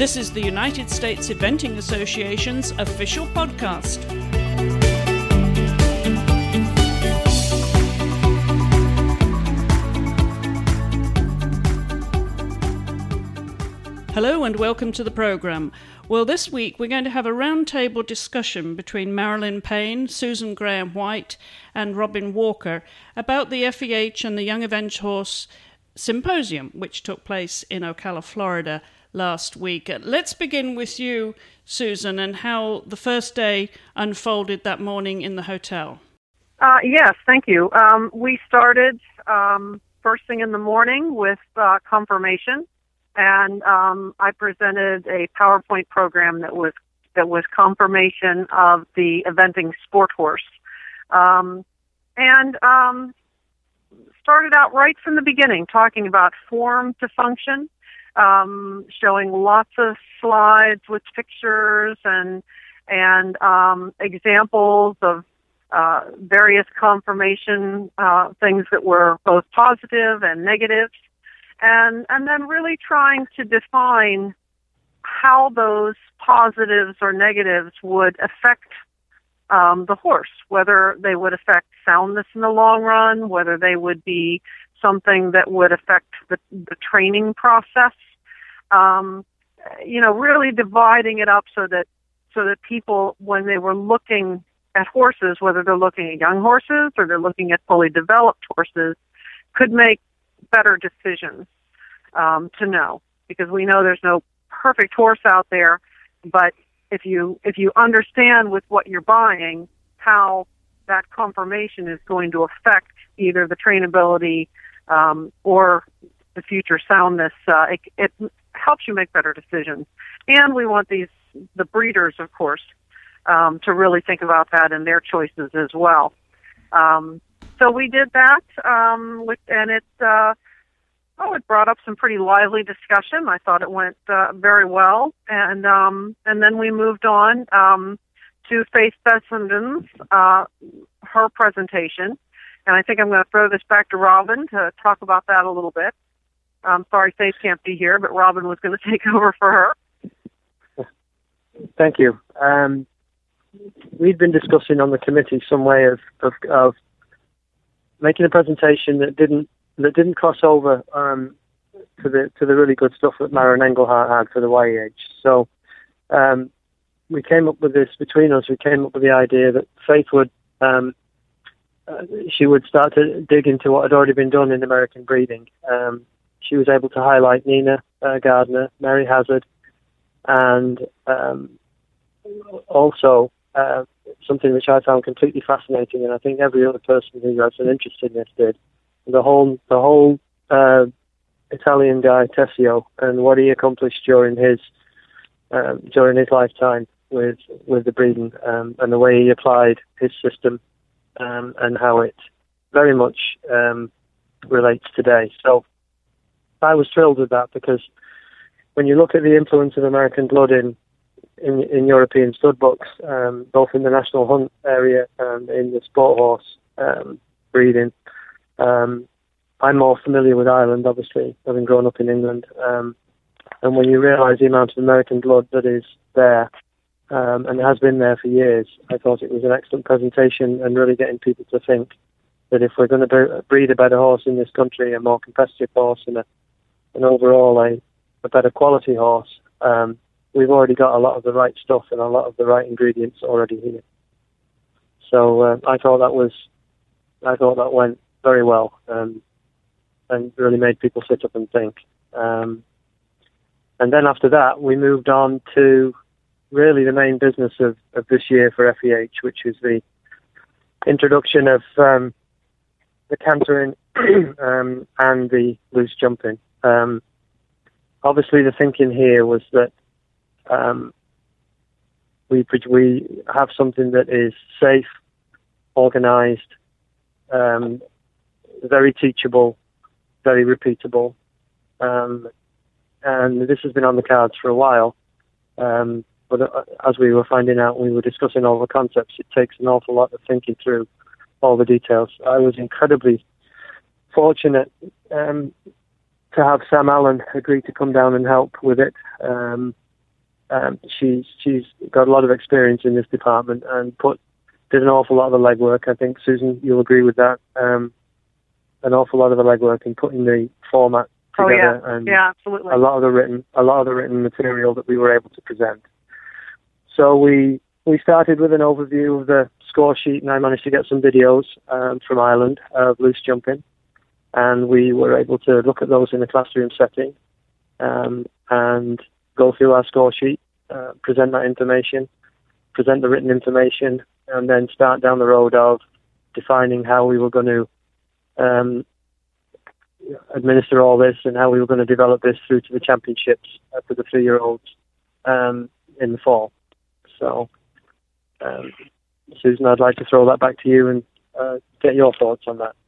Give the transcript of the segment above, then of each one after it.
This is the United States Eventing Association's official podcast. Hello and welcome to the program. Well, this week we're going to have a roundtable discussion between Marilyn Payne, Susan Graham-White and Robin Walker about the FEH and the Young Event Horse Symposium, which took place in Ocala, Florida last week. Let's begin with you, Susan, and how the first day unfolded that morning in the hotel. Yes, thank you. We started first thing in the morning with confirmation. And I presented a PowerPoint program that was confirmation of the eventing sport horse, and started out right from the beginning talking about form to function, showing lots of slides with pictures and examples of various confirmation things that were both positive and negative. And then really trying to define how those positives or negatives would affect the horse, whether they would affect soundness in the long run, whether they would be something that would affect the training process. Really dividing it up so that people, when they were looking at horses, whether they're looking at young horses or they're looking at fully developed horses, could make better decisions to know, because we know there's no perfect horse out there, but if you understand with what you're buying how that confirmation is going to affect either the trainability or the future soundness, it helps you make better decisions. And we want the breeders, of course, to really think about that in their choices as well. So we did that, and it brought up some pretty lively discussion. I thought it went very well, and then we moved on to Faith Bessenden's her presentation, and I think I'm going to throw this back to Robin to talk about that a little bit. I'm sorry Faith can't be here, but Robin was going to take over for her. Thank you. We'd been discussing on the committee some way of making a presentation that didn't cross over to the really good stuff that Maren Engelhardt had for the YEH. So we came up with this between us. We came up with the idea that Faith would she would start to dig into what had already been done in American breeding. She was able to highlight Nina Gardner, Mary Hazard, and also something which I found completely fascinating, and I think every other person who has an interest in this did. The whole Italian guy Tessio and what he accomplished during his lifetime with the breeding, and the way he applied his system, and how it very much relates today. So I was thrilled with that, because when you look at the influence of American blood in European stud books, both in the national hunt area and in the sport horse breeding. I'm more familiar with Ireland, obviously, having grown up in England. And when you realise the amount of American blood that is there, and has been there for years, I thought it was an excellent presentation, and really getting people to think that if we're going to breed a better horse in this country, a more competitive horse, and overall a better quality horse, we've already got a lot of the right stuff and a lot of the right ingredients already here. So I thought that went very well, and really made people sit up and think. And then after that, we moved on to really the main business of this year for FEH, which is the introduction of the cantering and the loose jumping. Obviously, the thinking here was that we have something that is safe, organized, very teachable, very repeatable, and this has been on the cards for a while. But as we were finding out, we were discussing all the concepts. It takes an awful lot of thinking through all the details. I was incredibly fortunate to have Sam Allen agree to come down and help with it. She's got a lot of experience in this department and did an awful lot of the legwork. I think, Susan, you'll agree with that. An awful lot of the legwork in putting the format together, and absolutely. a lot of the written material that we were able to present. So we started with an overview of the score sheet, and I managed to get some videos from Ireland of loose jumping, and we were able to look at those in a classroom setting and go through our score sheet, present that information, present the written information, and then start down the road of defining how we were going to administer all this and how we were going to develop this through to the championships for the 3-year-olds in the fall. So, Susan, I'd like to throw that back to you and get your thoughts on that.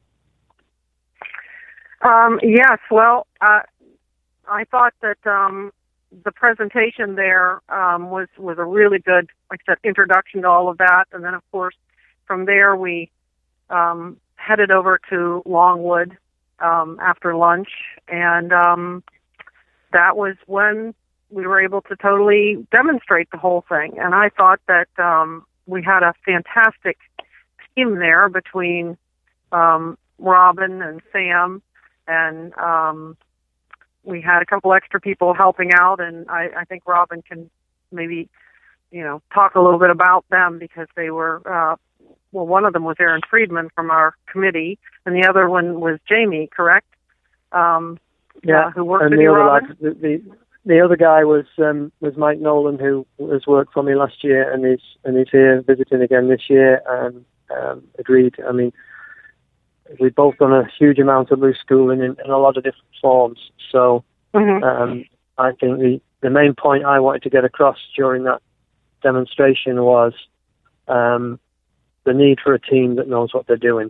Yes, well, I thought that the presentation there was a really good, like I said, introduction to all of that. And then, of course, from there we headed over to Longwood after lunch, and that was when we were able to totally demonstrate the whole thing. And I thought that we had a fantastic team there between Robin and Sam, and we had a couple extra people helping out, and I think Robin can maybe, talk a little bit about them, because they were, one of them was Aaron Friedman from our committee, and the other one was Jamie, correct? Who worked with you, Robin? The other guy was Mike Nolan, who has worked for me last year, and he's here visiting again this year, and agreed. I mean, we've both done a huge amount of loose schooling in a lot of different forms. So I think the main point I wanted to get across during that demonstration was the need for a team that knows what they're doing.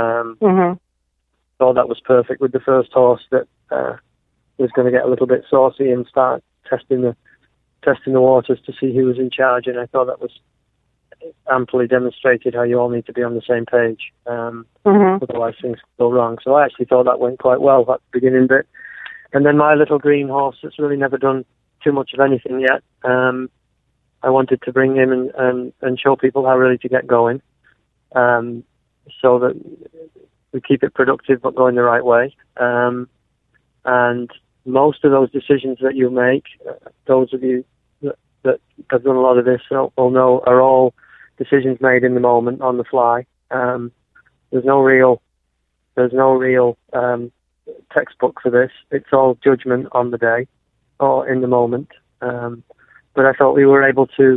So that was perfect with the first horse that was going to get a little bit saucy and start testing the waters to see who was in charge. And I thought that was amply demonstrated how you all need to be on the same page. Otherwise things go wrong. So I actually thought that went quite well at the beginning bit. And then my little green horse that's really never done too much of anything yet, I wanted to bring him and show people how really to get going, so that we keep it productive but going the right way. And most of those decisions that you make, those of you that have done a lot of this will know, are all decisions made in the moment, on the fly. There's no real textbook for this. It's all judgment on the day or in the moment. But I thought we were able to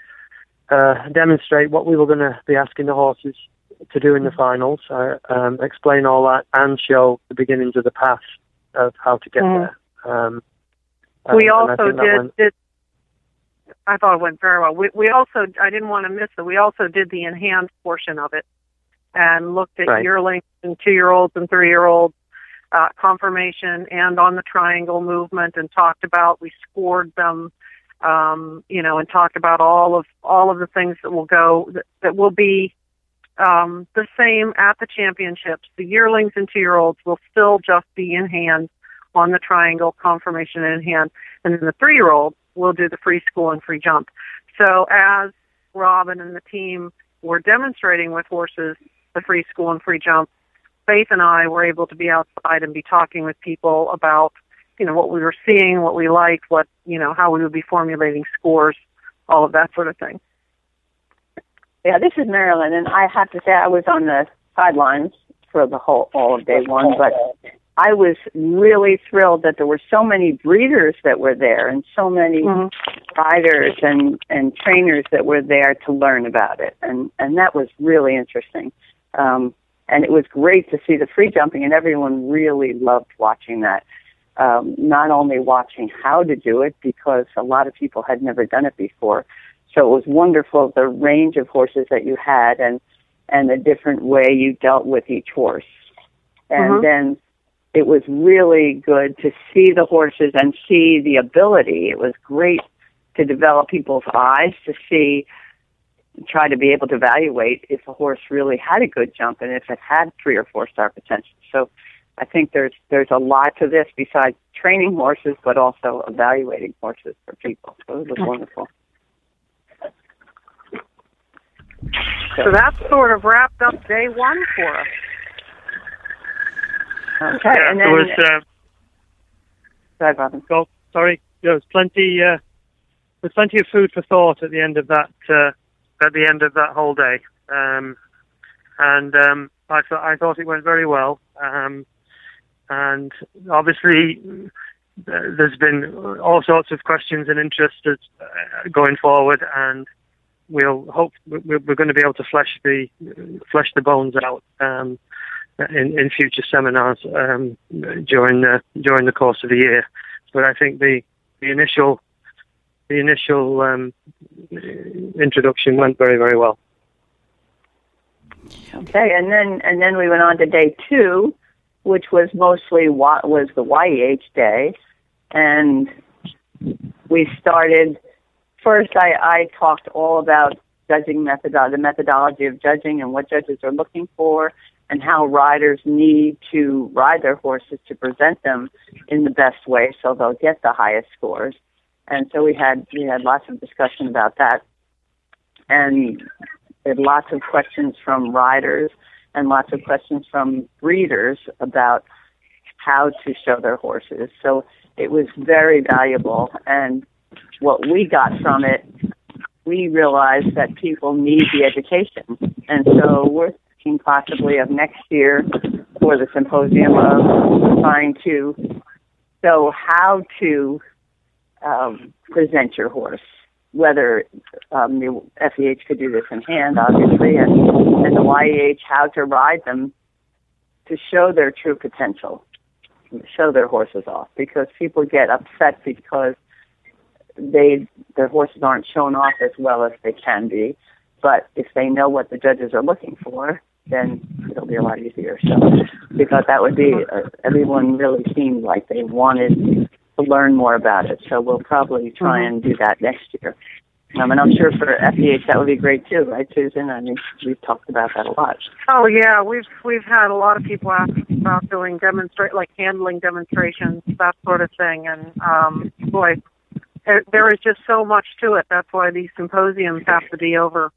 demonstrate what we were going to be asking the horses to do in the finals, explain all that, and show the beginnings of the path of how to get there. We also did. I thought it went very well. We also, I didn't want to miss it, we also did the enhanced portion of it and looked at yearlings and 2-year-olds and 3-year-olds, conformation and on the triangle movement, and we scored them, and talked about all of the things that will be the same at the championships. The yearlings and 2-year-olds will still just be in hand on the triangle, conformation in hand, and then the 3-year-olds will do the free school and free jump. So as Robin and the team were demonstrating with horses the free school and free jump, Faith and I were able to be outside and be talking with people about, what we were seeing, what we liked, how we would be formulating scores, all of that sort of thing. Yeah, this is Marilyn, and I have to say I was on the sidelines for all of day one, but I was really thrilled that there were so many breeders that were there and so many riders and trainers that were there to learn about it, and that was really interesting. And it was great to see the free jumping, and everyone really loved watching that. Not only watching how to do it, because a lot of people had never done it before. So it was wonderful, the range of horses that you had and the different way you dealt with each horse. And then it was really good to see the horses and see the ability. It was great to develop people's eyes to try to be able to evaluate if a horse really had a good jump and if it had 3 or 4 star potential. So I think there's a lot to this besides training horses, but also evaluating horses for people. So it was wonderful. So that sort of wrapped up day one for us. Okay, Yeah, and there then was. sorry, Robin. Oh, sorry. There was plenty. There's plenty of food for thought at the end of that. At the end of that whole day, and I thought it went very well. And obviously, there's been all sorts of questions and interest going forward, and we're going to be able to flesh the bones out in future seminars during the course of the year. But I think the initial introduction went very, very well. Okay, and then we went on to day 2, which was mostly was the YEH day, and we started. First, I talked all about judging the methodology of judging and what judges are looking for, and how riders need to ride their horses to present them in the best way so they'll get the highest scores. And so we had lots of discussion about that, and we had lots of questions from riders and lots of questions from breeders about how to show their horses. So it was very valuable, and what we got from it, we realized that people need the education. And so we're thinking possibly of next year for the symposium of trying to show how to present your horse, whether the FEH could do this in hand, obviously, and the YEH, how to ride them to show their true potential, show their horses off, because people get upset because their horses aren't shown off as well as they can be. But if they know what the judges are looking for, then it'll be a lot easier. So we thought that would be, everyone really seemed like they wanted to learn more about it. So we'll probably try and do that next year. And I'm sure for FEH that would be great too, right, Susan? I mean, we've talked about that a lot. Oh yeah, we've had a lot of people ask about doing handling demonstrations, that sort of thing, and boy, there is just so much to it. That's why these symposiums have to be over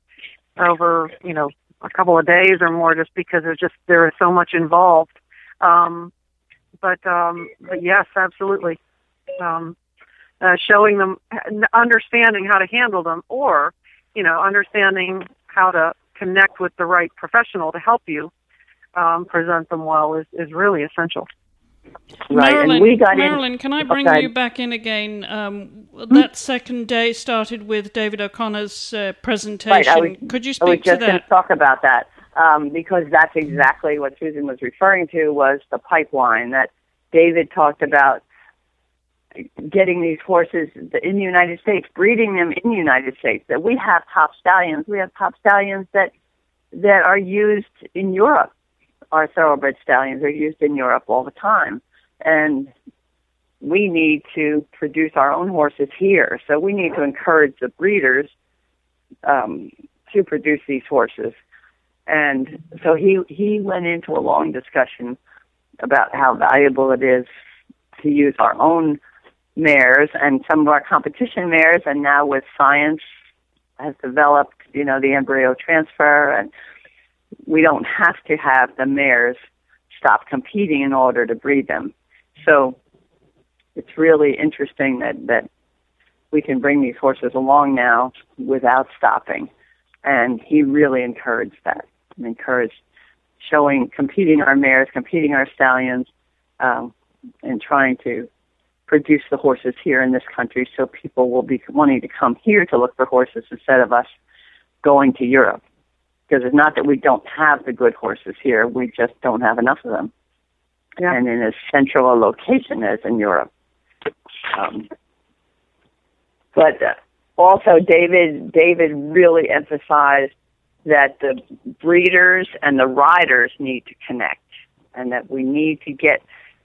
a couple of days or more, just because there is so much involved. But yes, absolutely. Showing them, understanding how to handle them, or understanding how to connect with the right professional to help you present them well is really essential. Right, Marilyn, and we got Marilyn, can I bring you back in again? That second day started with David O'Connor's presentation. Right, could you I was speak just to going to that? talk about that, because that's exactly what Susan was referring to, was the pipeline that David talked about, getting these horses in the United States, breeding them in the United States. That we have top stallions. We have top stallions that are used in Europe. Our thoroughbred stallions are used in Europe all the time. And we need to produce our own horses here. So we need to encourage the breeders to produce these horses. And so he went into a long discussion about how valuable it is to use our own mares and some of our competition mares, and now with science has developed, the embryo transfer, and we don't have to have the mares stop competing in order to breed them. So it's really interesting that we can bring these horses along now without stopping. And he really encouraged that, and encouraged competing our mares, competing our stallions, and trying to produce the horses here in this country so people will be wanting to come here to look for horses instead of us going to Europe. Because it's not that we don't have the good horses here, we just don't have enough of them. Yeah. And in as central a location as in Europe. But also David really emphasized that the breeders and the riders need to connect, and that we need to get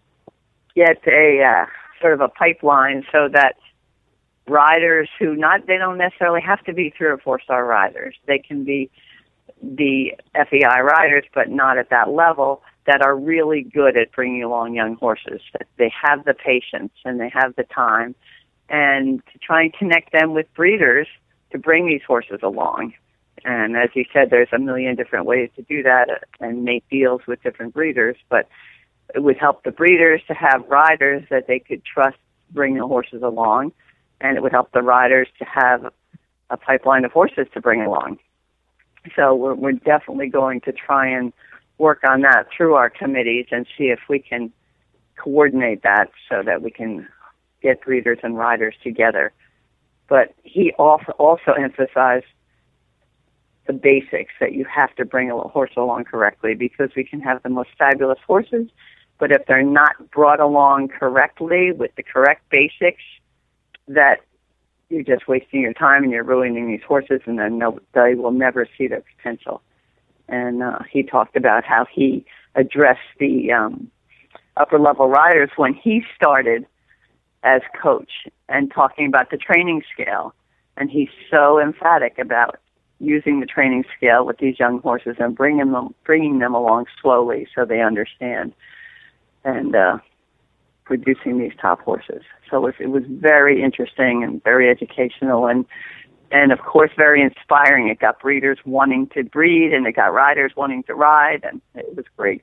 a sort of a pipeline so that riders they don't necessarily have to be 3 or 4 star riders. They can be the FEI riders, but not at that level. that are really good at bringing along young horses, that they have the patience and they have the time, and to try and connect them with breeders to bring these horses along. And as you said, there's a million different ways to do that and make deals with different breeders, but it would help the breeders to have riders that they could trust bring the horses along, and it would help the riders to have a pipeline of horses to bring along. So we're definitely going to try and work on that through our committees and see if we can coordinate that so that we can get breeders and riders together. But he also emphasized the basics, that you have to bring a horse along correctly, because we can have the most fabulous horses, but if they're not brought along correctly with the correct basics, that you're just wasting your time and you're ruining these horses, and then they will never see their potential. And he talked about how he addressed the upper-level riders when he started as coach and talking about the training scale. And he's so emphatic about using the training scale with these young horses and bringing them along slowly so they understand, and producing these top horses. So it was very interesting and very educational, and of course very inspiring. It got breeders wanting to breed, and it got riders wanting to ride, and it was great.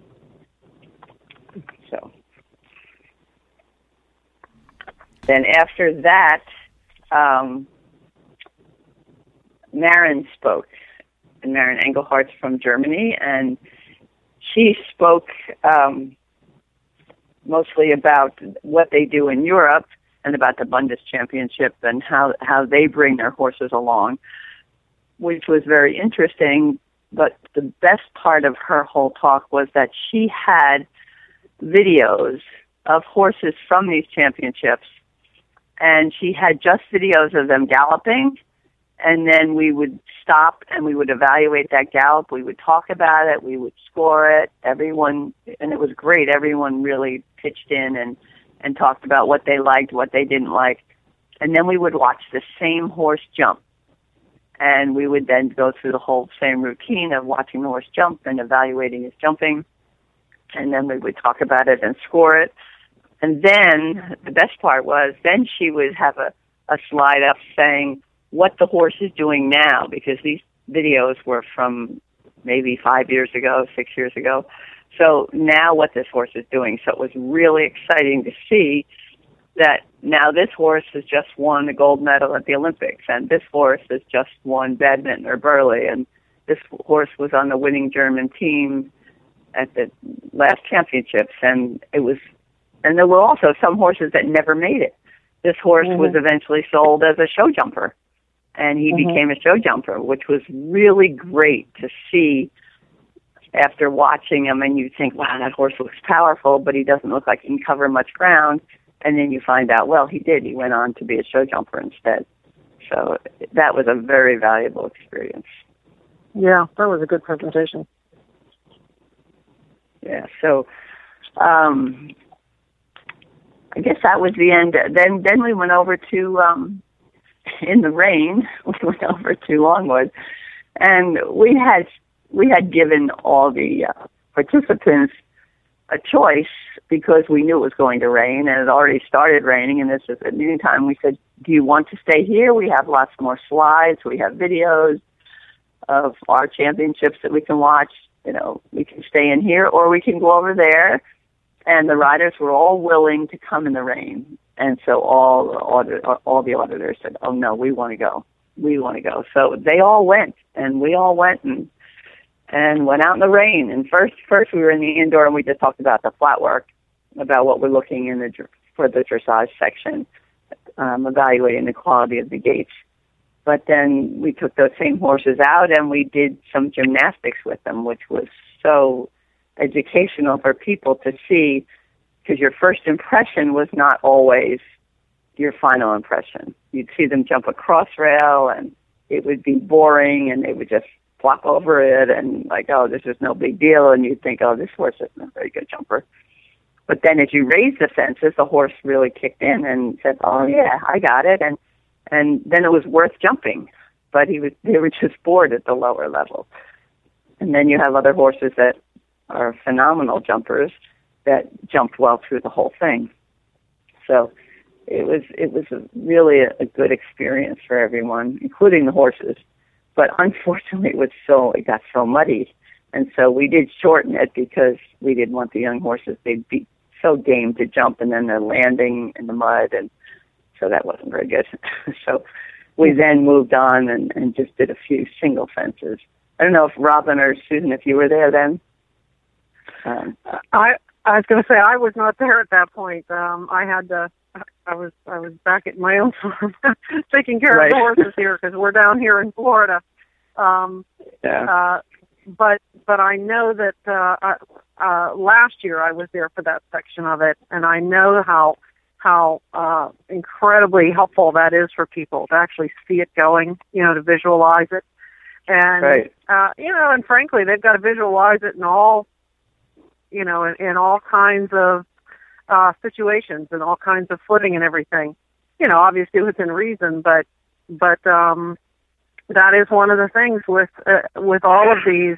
So then after that, Maren spoke, and Maren Engelhart's from Germany, and she spoke mostly about what they do in Europe and about the Bundes Championship and how they bring their horses along, which was very interesting. But the best part of her whole talk was that she had videos of horses from these championships, and she had just videos of them galloping, and then we would stop and we would evaluate that gallop. We would talk about it. We would score it. Everyone, and it was great. Everyone really pitched in and talked about what they liked, what they didn't like. And then we would watch the same horse jump. And we would then go through the whole same routine of watching the horse jump and evaluating his jumping. And then we would talk about it and score it. And then the best part was then she would have a slide up saying what the horse is doing now, because these videos were from maybe 5 years ago, 6 years ago. So now what this horse is doing. So it was really exciting to see that now this horse has just won a gold medal at the Olympics, and this horse has just won badminton or Burley, and this horse was on the winning German team at the last championships, and there were also some horses that never made it. This horse was eventually sold as a show jumper, and he became a show jumper, which was really great to see after watching him. And you think, wow, that horse looks powerful, but he doesn't look like he can cover much ground. And then you find out, well, he did. He went on to be a show jumper instead. So that was a very valuable experience. Yeah, that was a good presentation. Yeah, so I guess that was the end. Then we went over to, in the rain, we went over to Longwood, and we had given all the participants a choice because we knew it was going to rain, and it already started raining, and this is at noontime. We said, do you want to stay here? We have lots more slides. We have videos of our championships that we can watch. You know, we can stay in here, or we can go over there. And the riders were all willing to come in the rain. And so all the auditors said, oh, no, we want to go. We want to go. So they all went, and we all went and went out in the rain. And first we were in the indoor, and we just talked about the flat work, about what we're looking in for the dressage section, evaluating the quality of the gaits. But then we took those same horses out, and we did some gymnastics with them, which was so educational for people to see, because your first impression was not always your final impression. You'd see them jump a cross rail, and it would be boring, and they would just flop over it, and like, oh, this is no big deal, and you'd think, oh, this horse isn't a very good jumper. But then as you raised the fences, the horse really kicked in and said, oh, yeah, I got it, and then it was worth jumping, but they were just bored at the lower level. And then you have other horses that are phenomenal jumpers that jumped well through the whole thing. So it was really a good experience for everyone, including the horses. But unfortunately, it got so muddy, and so we did shorten it because we didn't want the young horses. They'd be so game to jump, and then they're landing in the mud, and so that wasn't very good. So we then moved on and just did a few single fences. I don't know if Robin or Susan, if you were there then. I was going to say I was not there at that point. I was back at my own farm taking care of the horses here because we're down here in Florida. But I know that last year I was there for that section of it, and I know how incredibly helpful that is for people to actually see it going, to visualize it. And, and frankly, they've got to visualize it in all, in all kinds of situations and all kinds of footing and everything, obviously within reason, but that is one of the things with all of these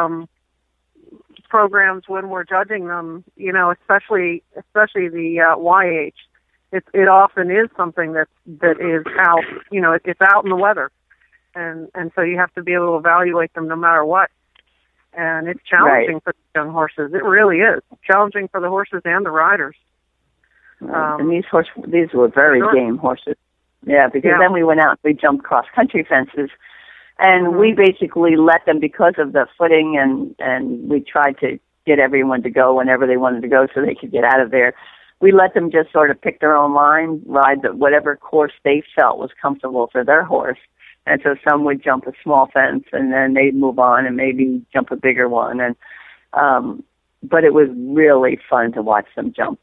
programs when we're judging them, especially the YH. It often is something that is out, it's out in the weather. And so you have to be able to evaluate them no matter what. And it's challenging for the young horses. It really is challenging for the horses and the riders. And these were very game horses. Yeah, because then we went out and we jumped cross-country fences. And we basically let them, because of the footing, and we tried to get everyone to go whenever they wanted to go so they could get out of there. We let them just sort of pick their own line, ride whatever course they felt was comfortable for their horse. And so some would jump a small fence, and then they'd move on and maybe jump a bigger one. And but it was really fun to watch them jump.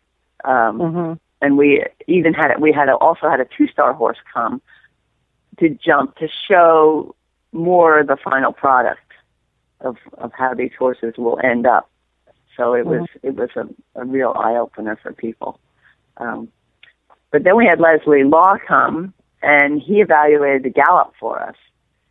And we even also had a 2-star horse come to jump to show more the final product of how these horses will end up. So it was a real eye opener for people. But then we had Leslie Law come, and he evaluated the gallop for us.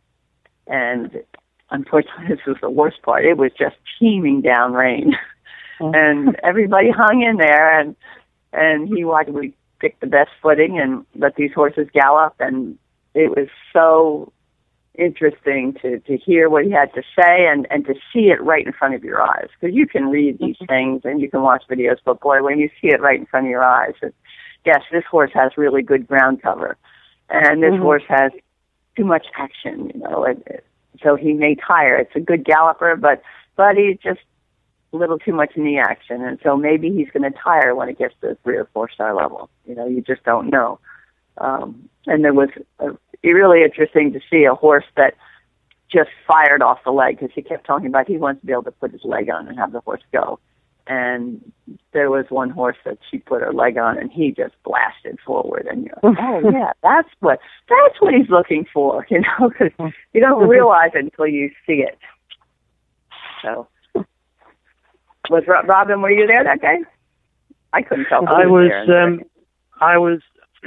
And unfortunately, this was the worst part. It was just teeming down rain. And everybody hung in there, and he watched. We picked the best footing and let these horses gallop. And it was so interesting to hear what he had to say and to see it right in front of your eyes. Because you can read these things and you can watch videos, but boy, when you see it right in front of your eyes, yes, this horse has really good ground cover. And this horse has too much action, so he may tire. It's a good galloper, but he's just a little too much knee action. And so maybe he's going to tire when it gets to the 3 or 4-star level. You just don't know. And there was really interesting to see a horse that just fired off the leg, because he kept talking about he wants to be able to put his leg on and have the horse go. And there was one horse that she put her leg on, and he just blasted forward. And you're like, oh yeah, that's what he's looking for, because you don't realize it until you see it. So, was Robin? Were you there that day? I couldn't tell. I was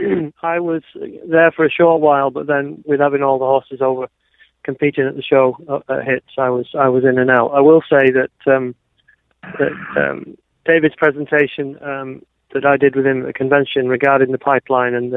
there for a short while, but then with having all the horses over competing at the show at Hits, I was in and out. I will say that David's presentation that I did with him at the convention regarding the pipeline and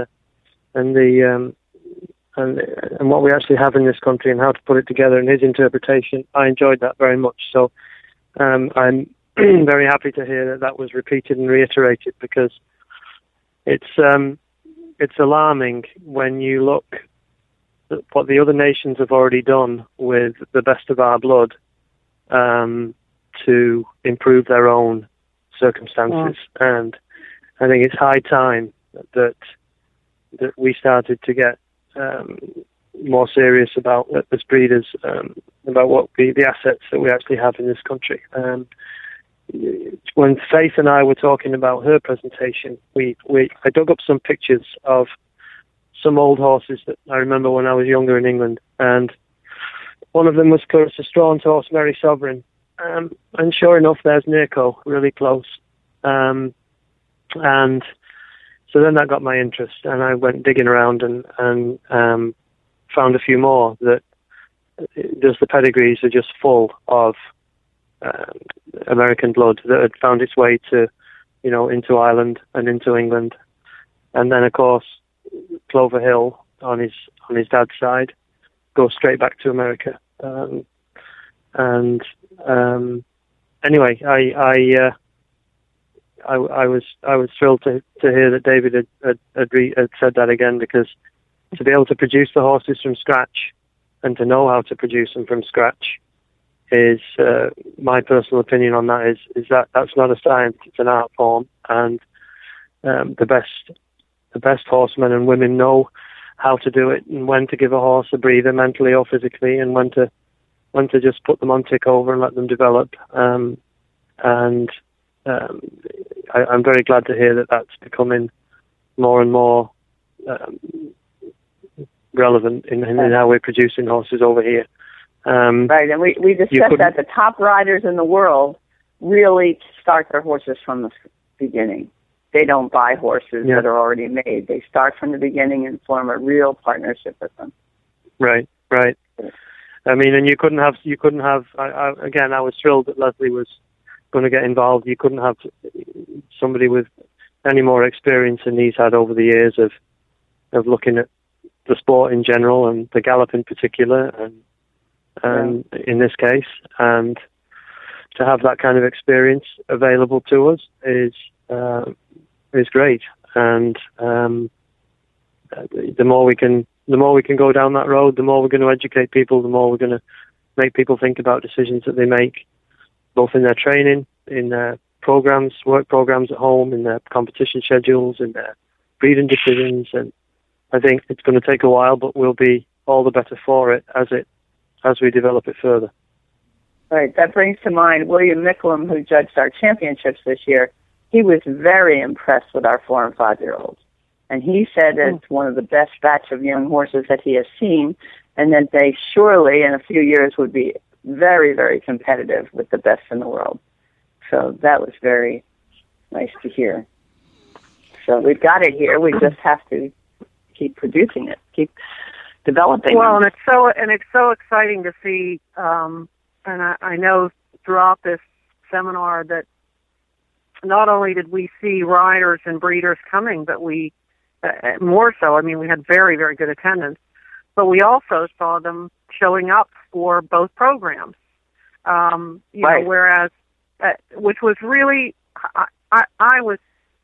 what we actually have in this country and how to put it together, and his interpretation, I enjoyed that very much. So I'm very happy to hear that was repeated and reiterated, because it's alarming when you look at what the other nations have already done with the best of our blood to improve their own circumstances. And I think it's high time that we started to get more serious about, as breeders, about what the assets that we actually have in this country. When Faith and I were talking about her presentation, I dug up some pictures of some old horses that I remember when I was younger in England, and one of them was Clarissa Strawn's horse, Mary Sovereign. And sure enough, there's Nirko, really close. And so then that got my interest, and I went digging around and found a few more that just the pedigrees are just full of American blood that had found its way to, into Ireland and into England, and then of course Clover Hill on his dad's side goes straight back to America. Anyway, I was thrilled to hear that David had said that again, because to be able to produce the horses from scratch and to know how to produce them from scratch is my personal opinion on that is that that's not a science, it's an art form, and the best horsemen and women know how to do it and when to give a horse a breather mentally or physically, and when to just put them on tick over and let them develop. I'm very glad to hear that that's becoming more and more relevant in how we're producing horses over here. Right, and we discussed that the top riders in the world really start their horses from the beginning. They don't buy horses that are already made. They start from the beginning and form a real partnership with them. Right. I mean, and you couldn't have. Again, I was thrilled that Leslie was going to get involved. You couldn't have somebody with any more experience than he's had over the years of looking at the sport in general and the gallop in particular, and in this case, and to have that kind of experience available to us is great. And the more we can go down that road, the more we're going to educate people, the more we're going to make people think about decisions that they make, both in their training, in their programs, work programs at home, in their competition schedules, in their breeding decisions. And I think it's going to take a while, but we'll be all the better for it as we develop it further. Right. That brings to mind William Micklem, who judged our championships this year. He was very impressed with our 4- and 5-year-olds. And he said it's one of the best batch of young horses that he has seen, and that they surely in a few years would be very, very competitive with the best in the world. So that was very nice to hear. So we've got it here. We just have to keep producing it, keep developing. Well, and it's so exciting to see. And I know throughout this seminar that not only did we see riders and breeders coming, but we more so. I mean, we had very, very good attendance, but we also saw them showing up for both programs. You know, whereas, which was really, I was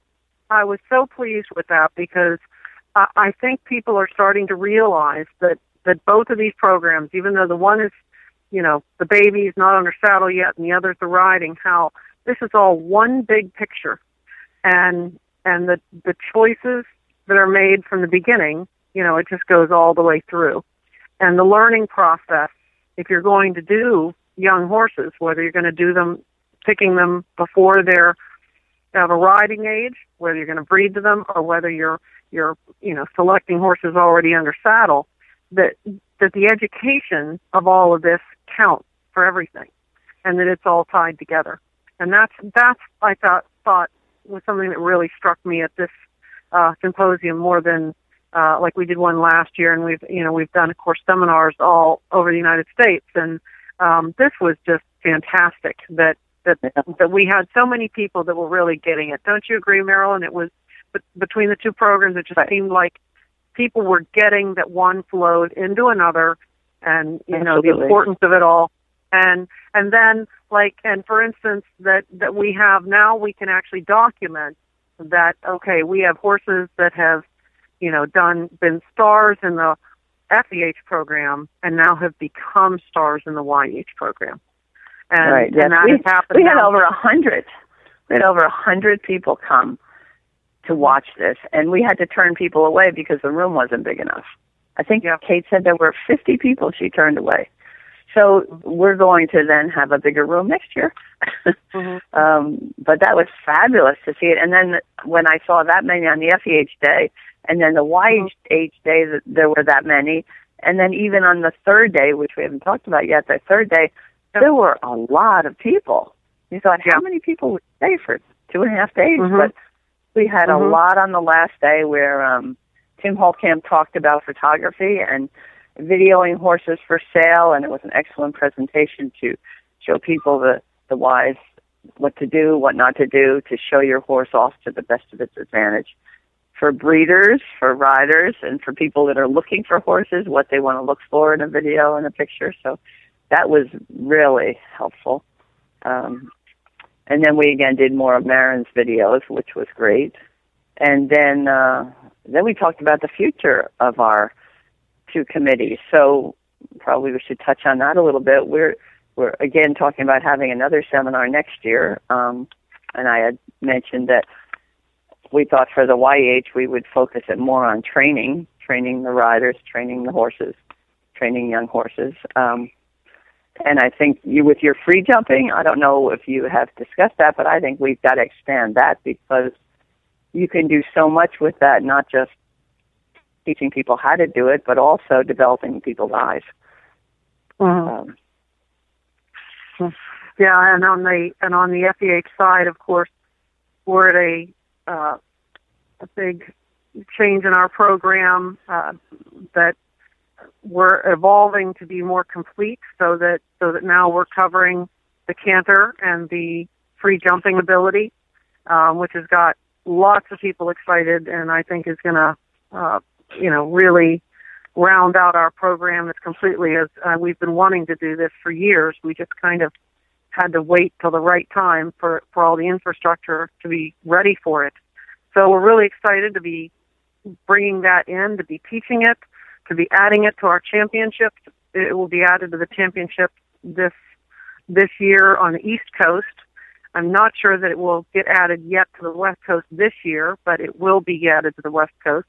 so pleased with that, because I think people are starting to realize that both of these programs, even though the one is, the baby is not under saddle yet and the other's the riding, how this is all one big picture, and the choices that are made from the beginning, it just goes all the way through. And the learning process, if you're going to do young horses, whether you're going to do them, picking them before they're of a riding age, whether you're going to breed to them, or whether you're selecting horses already under saddle, that the education of all of this counts for everything, and that it's all tied together. And that's I thought was something that really struck me at this symposium more than like we did one last year, and we've done, of course, seminars all over the United States, and this was just fantastic that we had so many people that were really getting it. Don't you agree, Marilyn? It was between the two programs, it just seemed like people were getting that one flowed into another, and the importance of it all. And then, and for instance, that we have now, we can actually document that, okay, we have horses that have, been stars in the FEH program and now have become stars in the YEH program. And, and that has happened. We had over 100. We had over 100 people come to watch this, and we had to turn people away because the room wasn't big enough. I think Kate said there were 50 people she turned away. So we're going to then have a bigger room next year. But that was fabulous to see it. And then when I saw that many on the FEH day, and then the YEH day, there were that many. And then even on the third day, which we haven't talked about yet, the third day, there were a lot of people. You thought, how many people would stay for 2.5 days? But we had a lot on the last day where Tim Holtkamp talked about photography and videoing horses for sale, and it was an excellent presentation to show people the the whys, what to do, what not to do, to show your horse off to the best of its advantage. For breeders, for riders, and for people that are looking for horses, what they want to look for in a video and a picture. So that was really helpful. And then we again did more of Marin's videos, which was great. And then we talked about the future of our two committees. So probably we should touch on that a little bit. We're again talking about having another seminar next year. And I had mentioned that we thought for the YH we would focus it more on training the riders, training the horses, training young horses. And I think with your free jumping, I don't know if you have discussed that, but I think we've got to expand that, because you can do so much with that, not just teaching people how to do it, but also developing people's eyes. Mm-hmm. Yeah, and on the FEH side, of course, we're at a big change in our program that we're evolving to be more complete, so that now we're covering the canter and the free jumping ability, which has got lots of people excited, and I think is going to really round out our program as completely as we've been wanting to do this for years. We just kind of had to wait till the right time for all the infrastructure to be ready for it. So we're really excited to be bringing that in, to be teaching it, to be adding it to our championships. It will be added to the championship this year on the East Coast. I'm not sure that it will get added yet to the West Coast this year, but it will be added to the West Coast.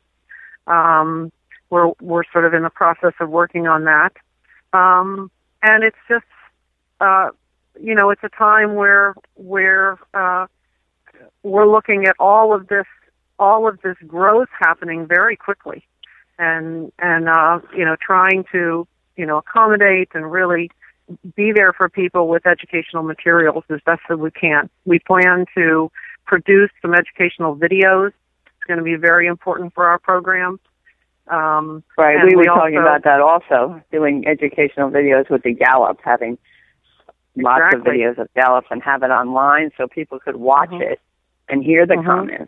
We're sort of in the process of working on that. And it's just, it's a time where we're looking at all of this growth happening very quickly, and trying to accommodate and really be there for people with educational materials as best as we can. We plan to produce some educational videos. It's going to be very important for our program. Right, we were talking about that also, doing educational videos with the Gallup, having lots of videos of Gallup and have it online so people could watch it and hear the comments.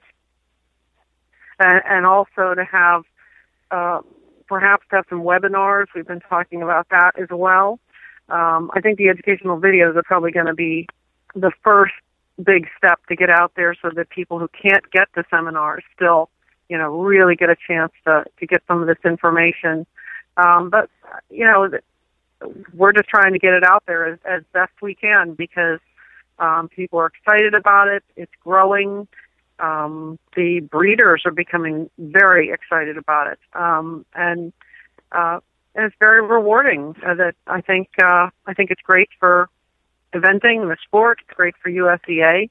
And also to have, perhaps have some webinars. We've been talking about that as well. I think the educational videos are probably going to be the first big step to get out there, so that people who can't get the seminars still, really get a chance to get some of this information. But we're just trying to get it out there as best we can, because people are excited about it. It's growing. The breeders are becoming very excited about it. And it's very rewarding. That I think it's great for eventing, the sport. It's great for USEA.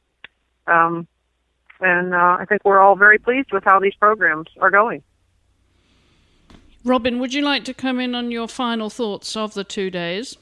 And I think we're all very pleased with how these programs are going. Robin, would you like to come in on your final thoughts of the 2 days?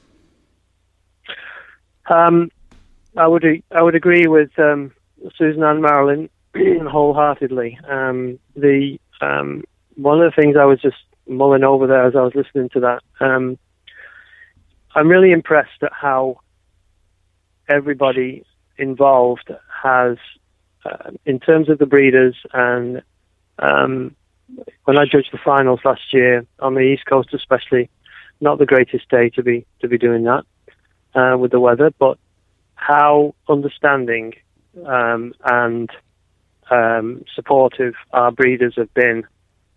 I would agree with Susan and Marilyn wholeheartedly. One of the things I was just mulling over there as I was listening to that, I'm really impressed at how everybody involved has, in terms of the breeders, and when I judged the finals last year on the East Coast especially, not the greatest day to be doing that with the weather, but how understanding and supportive our breeders have been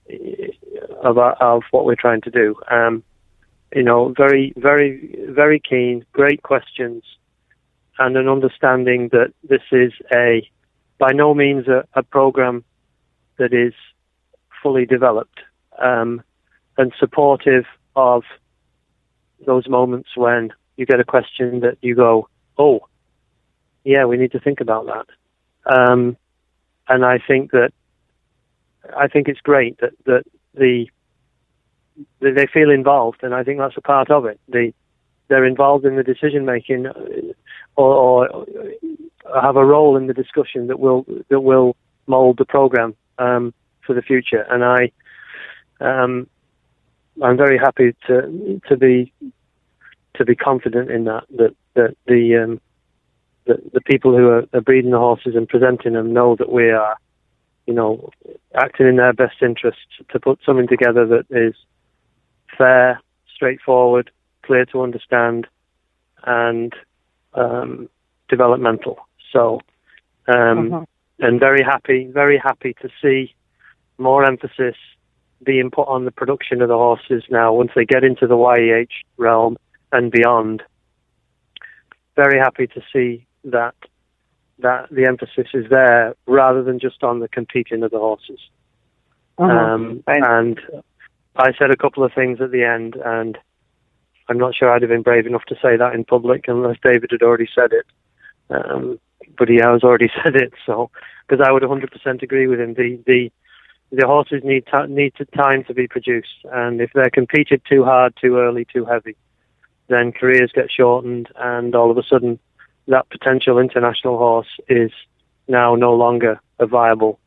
of what we're trying to do. Very, very, very keen, great questions, and an understanding that this is by no means a program that is fully developed, and supportive of those moments when you get a question that you go, oh, yeah, we need to think about that. And I think it's great that they feel involved, and I think that's a part of it. They're involved in the decision making, or have a role in the discussion that will mold the program for the future. And I'm very happy to be confident in that the the people who are breeding the horses and presenting them know that we are, acting in their best interests to put something together that is fair, straightforward, clear to understand, and developmental. So, and very happy to see more emphasis being put on the production of the horses now once they get into the YEH realm and beyond. Very happy to see that the emphasis is there rather than just on the competing of the horses. And I said a couple of things at the end, and I'm not sure I'd have been brave enough to say that in public unless David had already said it. But he has already said it, so because I would 100% agree with him. The horses need time to be produced, and if they're competed too hard, too early, too heavy, then careers get shortened, and all of a sudden that potential international horse is now no longer a viable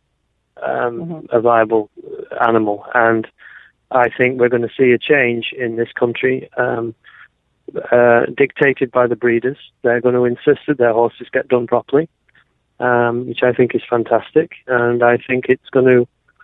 animal. And I think we're going to see a change in this country, dictated by the breeders. They're going to insist that their horses get done properly, which I think is fantastic, and I think it's going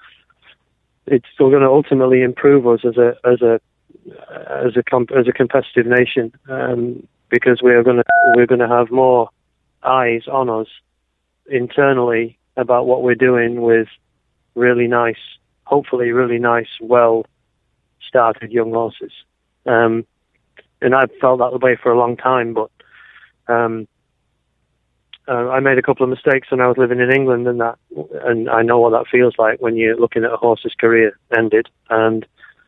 to ultimately improve us as a competitive nation, because we're going to have more eyes on us internally about what we're doing with really nice, hopefully really nice, well-started young horses. And I've felt that way for a long time, but I made a couple of mistakes when I was living in England, and I know what that feels like when you're looking at a horse's career ended. And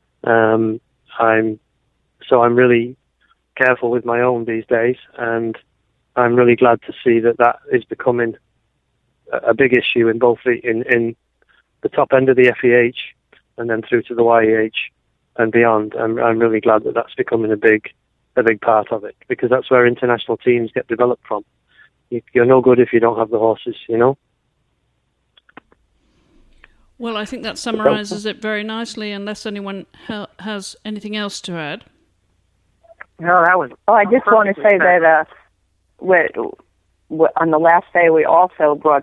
I'm really careful with my own these days, and I'm really glad to see that is becoming a big issue in both in the top end of the FEH and then through to the YEH and beyond. I'm really glad that that's becoming a big part of it, because that's where international teams get developed from. You're no good if you don't have the horses, Well, I think that summarises it very nicely, unless anyone has anything else to add. No, that was. I just want to say that on the last day we also brought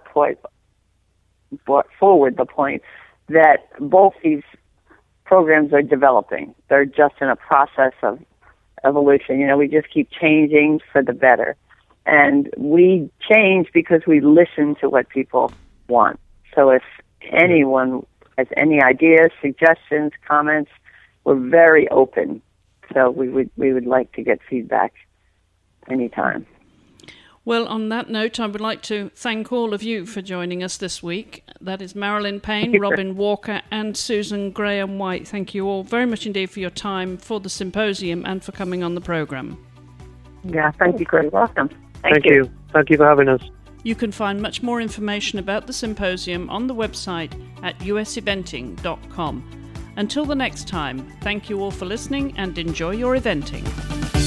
forward the point that both these programs are developing. They're just in a process of evolution. We just keep changing for the better. And we change because we listen to what people want. So if anyone has any ideas, suggestions, comments, we're very open. So we would like to get feedback anytime. Well, on that note, I would like to thank all of you for joining us this week. That is Marilyn Payne, Robin Walker, and Susan Graham-White. Thank you all very much indeed for your time, for the symposium, and for coming on the programme. Yeah, thank you, Chris. Welcome. Thank you. Thank you for having us. You can find much more information about the symposium on the website at useventing.com. Until the next time, thank you all for listening and enjoy your eventing.